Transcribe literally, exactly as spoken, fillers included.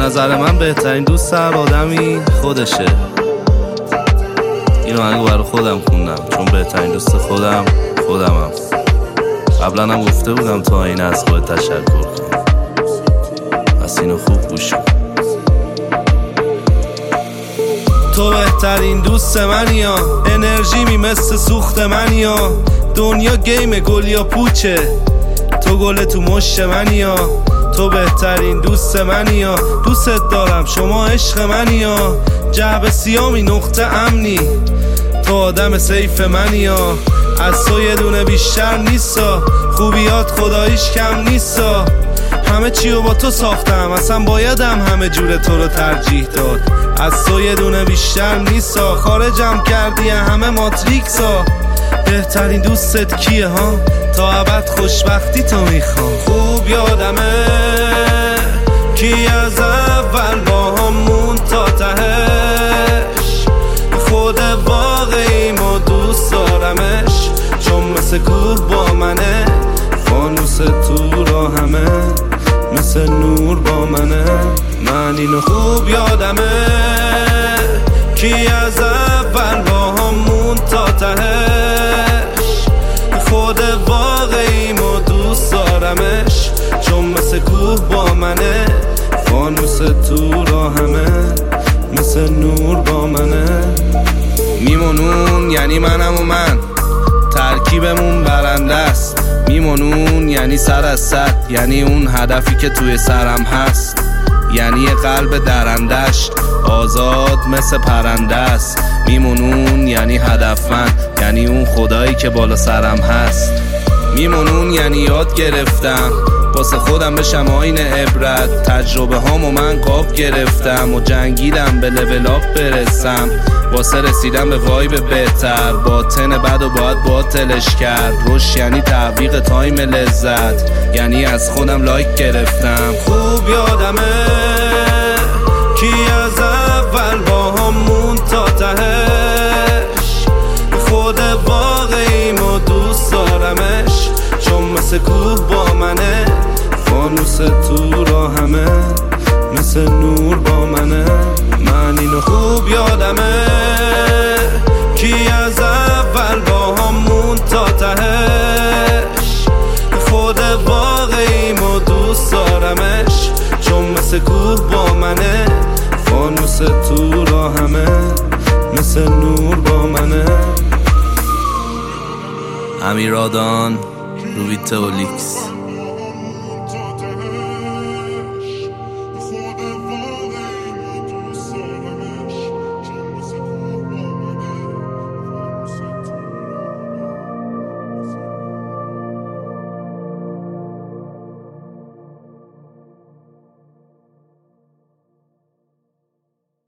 نظر من بهترین دوست هر آدمی خودشه. این آهنگو برای خودم خوندم چون بهترین دوست خودم خودمم. قبلا هم گفته بودم تا این از خود تشکر کن، پس اینو خوب گوش کن. تو بهترین دوست منی یا انرژی می مثل سوخت منی یا دنیا گیم گل یا پوچه، تو گل تو مشت منی یا تو بهترین دوست منی یا دوست دارم شما عشق منی یا جعبه سیامی نقطه امنی، تو آدم سیف منی یا از تو یه دونه بیشتر نیستا، خوبیات خداییش کم نیستا، همه چیو با تو ساختم اصلا بایدم همه جور تو رو ترجیح داد، از تو یه دونه بیشتر نیستا، خارجم کردی همه ماتریکسا، بهترین دوستت کیه ها تا ابد خوشبختی تو میخوام. خوب یادمه کی از اول با همون تا تهش، خود واقعیم و دوست دارمش چون مثل کوه با منه، فانوس تو را همه مثل نور با منه. من اینو خوب یادمه کی از اول با همون تا تهش، خود واقعیم و دوست دارمش چون مثل کوه با منه، فانوس تو را همه مثل نور با منه. میمونون یعنی منم و من، ترکیبمون برنده است، میمونون یعنی سر از صد، یعنی اون هدفی که توی سرم هست، یعنی یه قلب درندش آزاد مثل پرنده است، میمونون یعنی هدفمند، یعنی اون خدایی که بالا سرم هست، میمونون یعنی یاد گرفتم واسه خودم بشم آینه عبرت، تجربه هامو من قاب گرفتم و جنگیدم به لول آپ برسم، واسه رسیدم به وایب بهتر، باطن بد و باید باطلش کرد، روش یعنی تعویق تایم لذت، یعنی از خودم لایک گرفتم. خوب یادمه کی از اول با همون تا تهش، خود واقعیم و دوست دارمش چون مثل کوه با منه، فانوس تو را همه مثل نور با منه. من اینو خوب یادمه کی از اول با همون تا تهش، خود واقعیم و دوست دارمش چون مثل کوه با منه، فانوس تو را همه مثل نور با منه. امیرادان رویتولیکس.